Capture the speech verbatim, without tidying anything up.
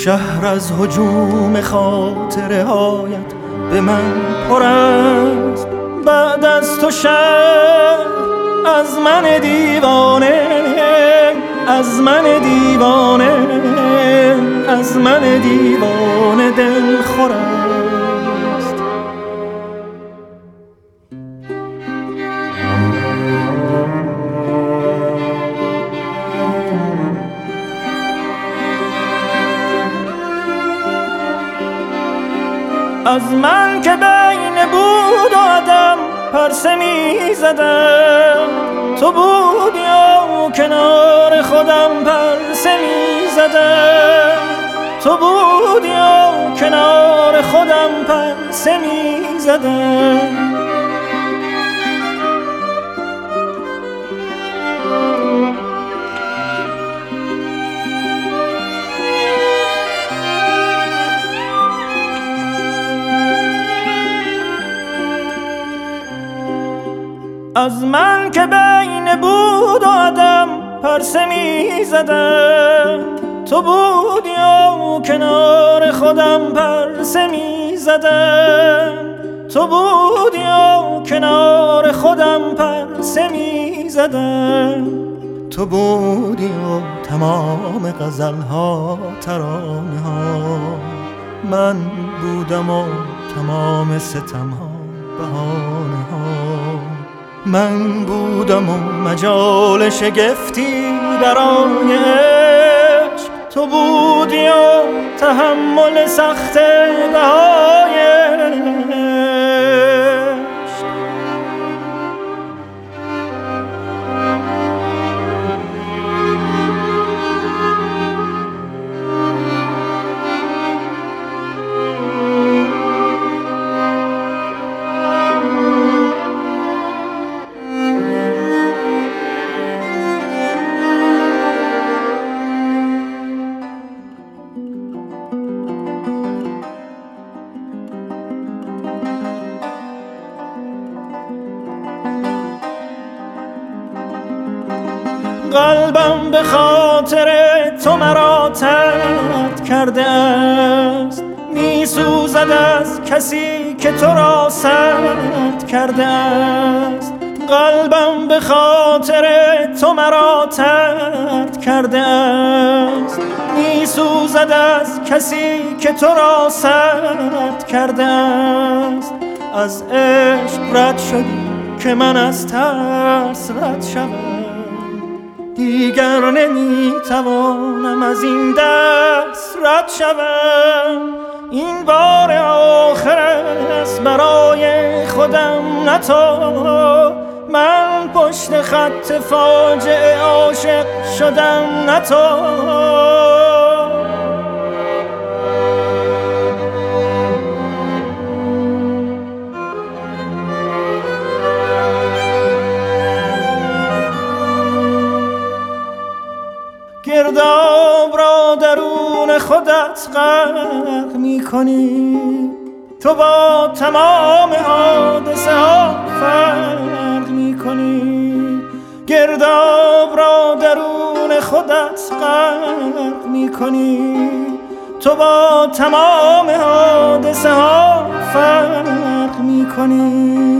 شهر از هجوم خاطره هایت به من پر است. بعد از تو شهر از من دیوانه، از من دیوانه، از من دیوانه دل خور است. از من که بین بود و عدم پرسه می زدم، تو بودی و کنار خودم پرسه می زدم، تو بودی و کنار خودم پرسه می زدم. از من که بین بود و عدم پرسه می زدم، تو بودی و کنار خودم پرسه می زدم، تو بودی و کنار خودم پرسه می زدم. تو بودی و تمام غزل‌ها ترانه ها، من بودم و تمام ستم‌ها بهانه ها. من بودم و مجال شگفتی برای عشق، تو بودی و تحمل سخت بهای عشق. قلبم به خاطر تو مرا ترد کرده است، می سوزد از کسی که تو را سرد کرده است. قلبم به خاطر تو مرا ترد کرده است، می سوزد از کسی که تو را سرد کرده است. از عشق رد شدی که من از ترس رد شوم، دیگر نمیتوانم از این دست رد شوم. این بار آخر است برای خودم نه تو، من پشت خط فاجعه عاشق شدم نه تو. گرداب را درون خودت غرق می کنی، تو با تمام حادثه ها فرق می کنی. گرداب را درون خودت غرق می کنی، تو با تمام حادثه ها فرق می کنی.